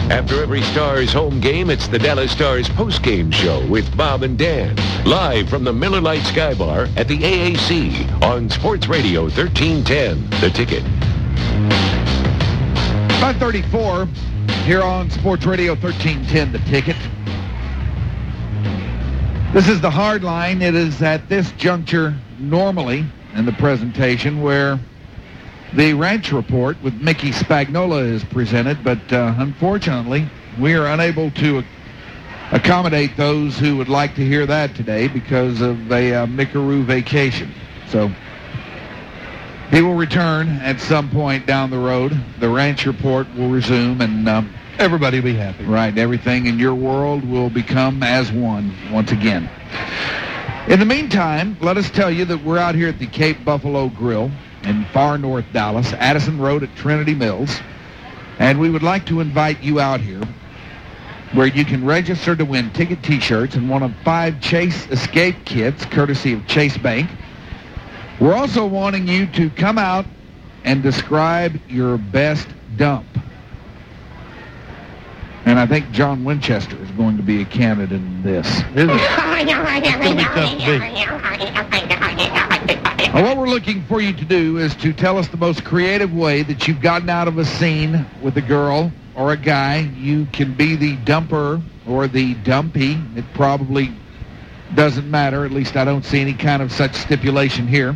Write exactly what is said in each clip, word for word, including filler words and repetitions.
After every Stars home game, it's the Dallas Stars postgame show with Bob and Dan. Live from the Miller Lite Sky Bar at the A A C on Sports Radio thirteen ten. The Ticket. five thirty-four here on Sports Radio thirteen ten. The Ticket. This is the hard line. It is at this juncture normally in the presentation where the Ranch Report with Mickey Spagnola is presented, but uh, unfortunately, we are unable to accommodate those who would like to hear that today because of a uh, Mickaroo vacation. So he will return at some point down the road. The Ranch Report will resume, and um, everybody will be happy. Right, everything in your world will become as one once again. In the meantime, let us tell you that we're out here at the Cape Buffalo Grill in far north Dallas, Addison Road at Trinity Mills. And we would like to invite you out here where you can register to win ticket T-shirts and one of five Chase Escape kits, courtesy of Chase Bank. We're also wanting you to come out and describe your best dump. And I think John Winchester is going to be a candidate in this. Is it? It's going to be tough to beat. Well, what we're looking for you to do is to tell us the most creative way that you've gotten out of a scene with a girl or a guy. You can be the dumper or the dumpy. It probably doesn't matter. At least I don't see any kind of such stipulation here.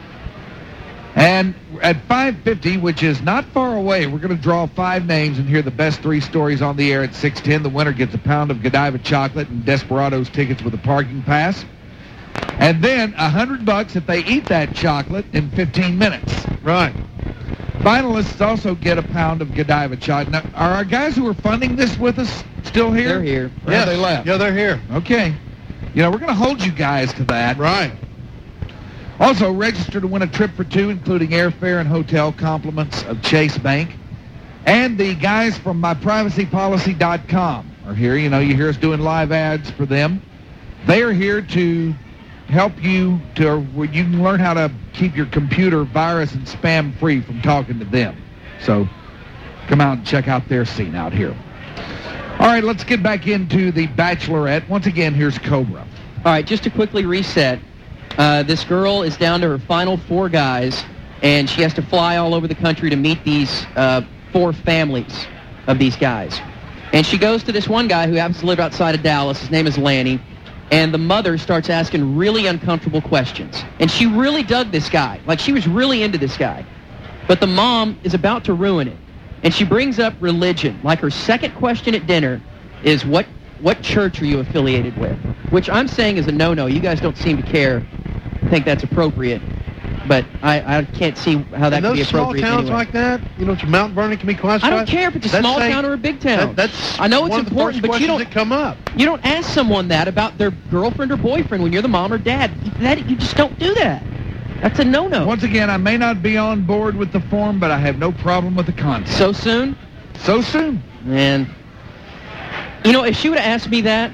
And at five fifty, which is not far away, we're going to draw five names and hear the best three stories on the air at six ten. The winner gets a pound of Godiva chocolate and Desperados tickets with a parking pass. And then a hundred bucks if they eat that chocolate in fifteen minutes. Right. Finalists also get a pound of Godiva chocolate. Now, are our guys who are funding this with us still here? They're here. Or Yes. have they left? Yeah, they're here. Okay. You know, we're going to hold you guys to that. Right. Also, register to win a trip for two, including airfare and hotel compliments of Chase Bank. And the guys from my privacy policy dot com are here. You know, you hear us doing live ads for them. They are here to help you to where you can learn how to keep your computer virus and spam free from talking to them. So come out and check out their scene out here. All right, let's get back into the Bachelorette. Once again, here's Cobra. All right, just to quickly reset, uh, this girl is down to her final four guys, and she has to fly all over the country to meet these uh, four families of these guys. And she goes to this one guy who happens to live outside of Dallas. His name is Lanny. And the mother starts asking really uncomfortable questions. And she really dug this guy. Like, she was really into this guy. But the mom is about to ruin it. And she brings up religion. Like, her second question at dinner is, what what church are you affiliated with? Which I'm saying is a no-no. You guys don't seem to care. I think that's appropriate. But I, I can't see how that and could be those small appropriate towns anyway. like that, you know, Mount Vernon can be classified. I don't care if it's a That's small saying- town or a big town. That, that's I know it's one of the important, first but you questions don't that come up. You don't ask someone that about their girlfriend or boyfriend when you're the mom or dad. That you just don't do that. That's a no-no. Once again, I may not be on board with the form, but I have no problem with the concept. So soon? So soon? Man. You know, if she would have asked me that,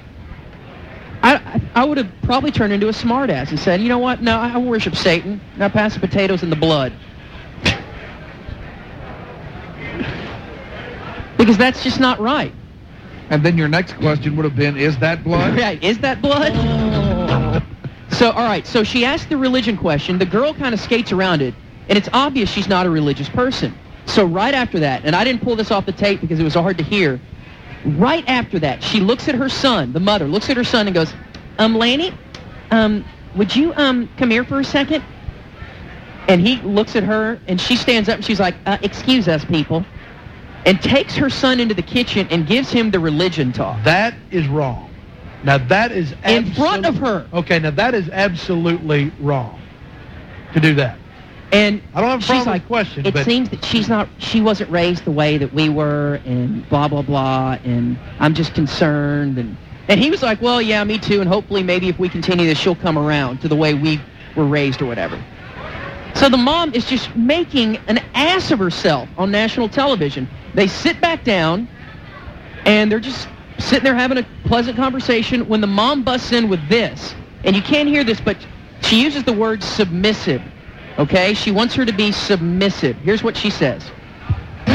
I, I, I would have probably turned into a smartass and said, you know what, no, I worship Satan. Now pass the potatoes and the blood. Because that's just not right. And then your next question would have been, is that blood? Right, is that blood? Oh. So, all right, so she asked the religion question. The girl kind of skates around it, and it's obvious she's not a religious person. So right after that, and I didn't pull this off the tape because it was hard to hear, right after that, she looks at her son, the mother, looks at her son and goes, um, Lanny, um, would you, um, come here for a second? And he looks at her, and she stands up, and she's like, uh, excuse us, people, and takes her son into the kitchen and gives him the religion talk. That is wrong. Now, that is In front of her. Okay, now that is absolutely wrong to do that. And I don't have a she's problem like, with questions, it but seems that she's not, she wasn't raised the way that we were, and blah, blah, blah, and I'm just concerned. And, and he was like, well, yeah, me too, and hopefully maybe if we continue this, she'll come around to the way we were raised or whatever. So the mom is just making an ass of herself on national television. They sit back down, and they're just sitting there having a pleasant conversation when the mom busts in with this. And you can't hear this, but she uses the word submissive. Okay? She wants her to be submissive. Here's what she says.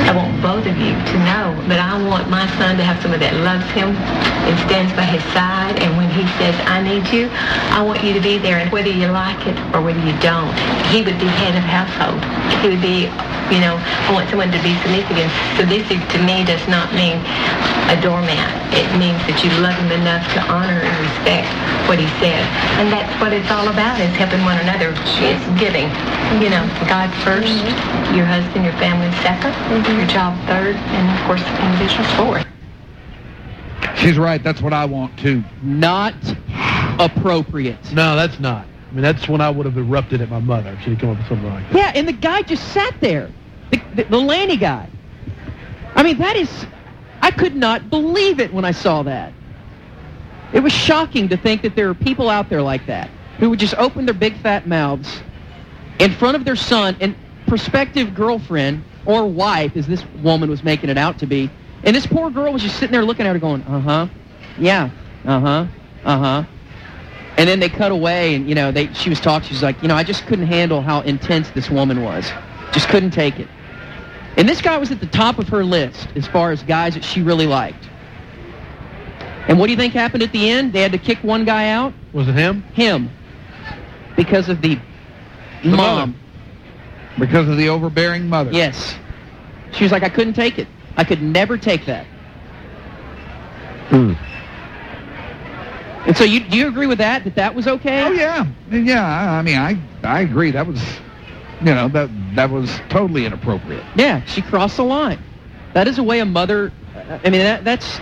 I want both of you to know that I want my son to have someone that loves him and stands by his side. And when he says, I need you, I want you to be there. And whether you like it or whether you don't, he would be head of household. He would be, you know, I want someone to be submissive. And submissive to me does not mean a doormat. It means that you love him enough to honor and respect what he says. And that's what it's all about, is helping one another. It's giving. You know, God first, mm-hmm. your husband, your family second, mm-hmm. your job third, and of course, individuals fourth. She's right. That's what I want, too. Not appropriate. No, that's not. I mean, that's when I would have erupted at my mother if she had come up with something like that. Yeah, and the guy just sat there. The, the, the Lanny guy. I mean, that is... I could not believe it when I saw that. It was shocking to think that there are people out there like that who would just open their big fat mouths in front of their son and prospective girlfriend or wife, as this woman was making it out to be. And this poor girl was just sitting there looking at her going, uh-huh, yeah, uh-huh, uh-huh. And then they cut away, and, you know, they she was talking. She was like, you know, I just couldn't handle how intense this woman was. Just couldn't take it. And this guy was at the top of her list as far as guys that she really liked. And what do you think happened at the end? They had to kick one guy out. Was it him? Him. Because of the, the mom. Mother. Because of the overbearing mother. Yes. She was like, I couldn't take it. I could never take that. Hmm. And so you do you agree with that, that that was okay? Oh, yeah. Yeah, I mean, I, I agree. That was... You know, that that was totally inappropriate. Yeah, she crossed the line. That is a way a mother... I mean, that that's...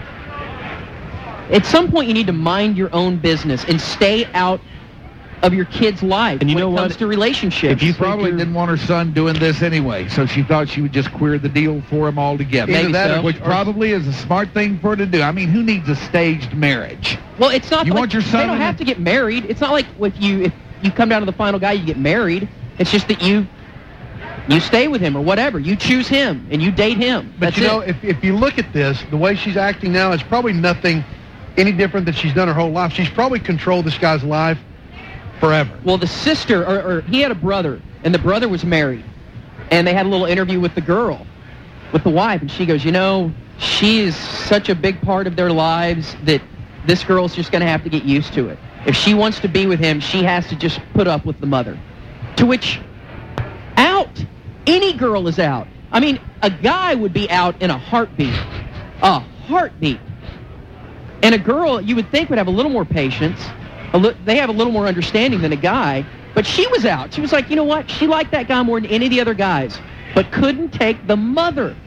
At some point, you need to mind your own business and stay out of your kid's life and you when know it comes what? to relationships. She probably didn't want her son doing this anyway, so she thought she would just queer the deal for him altogether. Maybe that, so. Which probably is a smart thing for her to do. I mean, who needs a staged marriage? Well, it's not You like... want your son They don't in have a- to get married. It's not like if you, if you come down to the final guy, you get married. It's just that you... You stay with him or whatever. You choose him and you date him. But That's you know, it. if if you look at this, the way she's acting now, it's probably nothing any different than she's done her whole life. She's probably controlled this guy's life forever. Well, the sister, or, or he had a brother, and the brother was married. And they had a little interview with the girl, with the wife, and she goes, you know, she is such a big part of their lives that this girl's just going to have to get used to it. If she wants to be with him, she has to just put up with the mother. To which, out. Any girl is out. I mean, a guy would be out in a heartbeat. A heartbeat. And a girl, you would think, would have a little more patience. A li- they have a little more understanding than a guy. But she was out. She was like, you know what? She liked that guy more than any of the other guys, but couldn't take the mother.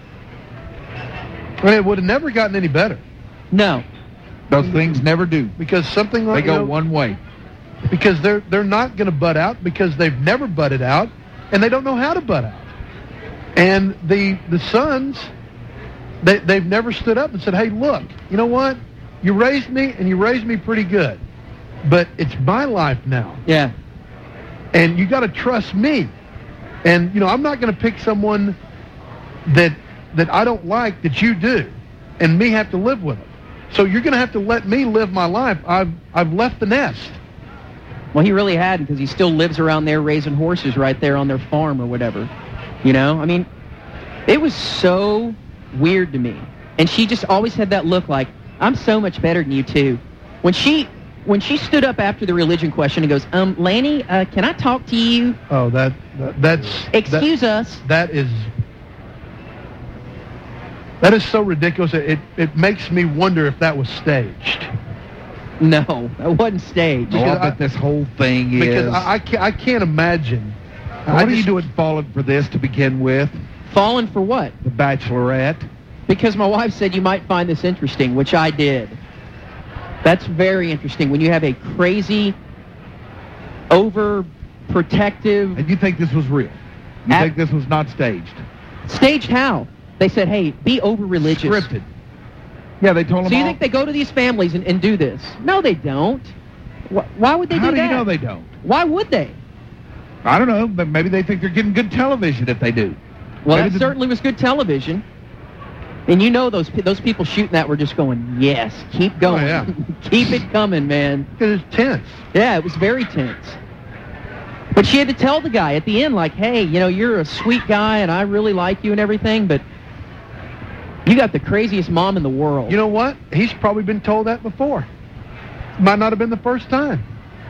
And it would have never gotten any better. No. Those things never do. Because something like They go you know, one way. Because they're they're not going to butt out because they've never butted out, and they don't know how to butt out. And the the sons, they, they've never stood up and said, hey, look, you know what? You raised me, and you raised me pretty good. But it's my life now. Yeah. And you got to trust me. And, you know, I'm not going to pick someone that that I don't like that you do, and me have to live with them. So you're going to have to let me live my life. I've I've left the nest. Well, he really hadn't, because he still lives around there raising horses right there on their farm or whatever. You know, I mean, it was so weird to me. And she just always had that look like, I'm so much better than you two. When she when she stood up after the religion question and goes, um, Lanny, uh, can I talk to you? Oh, that, that that's... Excuse that, us. That is... That is so ridiculous. It, it makes me wonder if that was staged. No, it wasn't staged. Oh, I I- bet this whole thing is... Because I, I, can't, I can't imagine. What I are you just- doing falling for this to begin with? Fallen for what? The Bachelorette? Because my wife said you might find this interesting, which I did. That's very interesting. When you have a crazy, overprotective... And you think this was real? You Ab- think this was not staged? Staged how? They said, hey, be over-religious. Scripted. Yeah, they told them So you all. think they go to these families and, and do this? No, they don't. Wh- Why would they How do do that? you know they don't? Why would they? I don't know, but maybe they think they're getting good television if they do. Well, Maybe that the- certainly was good television. And you know those pe- those people shooting that were just going, yes, keep going. Oh, yeah. Keep it coming, man. It is tense. Yeah, it was very tense. But she had to tell the guy at the end, like, hey, you know, you're a sweet guy and I really like you and everything, but you got the craziest mom in the world. You know what? He's probably been told that before. Might not have been the first time.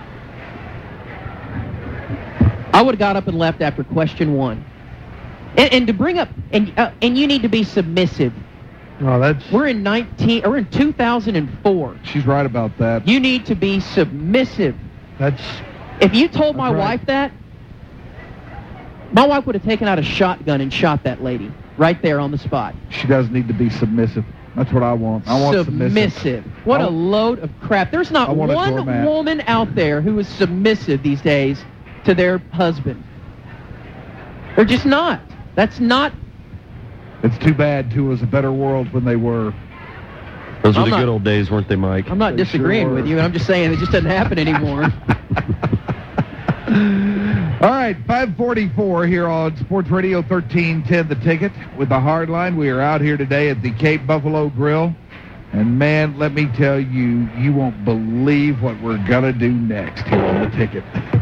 I would have got up and left after question one. And, and to bring up, and uh, and you need to be submissive. Oh, that's... We're in nineteen, or in two thousand four. She's right about that. You need to be submissive. That's... If you told my right. wife that, my wife would have taken out a shotgun and shot that lady right there on the spot. She does need to be submissive. That's what I want. I want submissive. Submissive. What I, a load of crap. There's not one woman out there who is submissive these days to their husband. They're just not. That's not. It's too bad, too. It was a better world when they were. Those were I'm the not, good old days, weren't they, Mike? I'm not They disagreeing sure with you. I'm just saying it just doesn't happen anymore. All right, five forty-four here on Sports Radio thirteen ten The Ticket with the Hard Line. We are out here today at the Cape Buffalo Grill. And, man, let me tell you, you won't believe what we're going to do next here on The Ticket.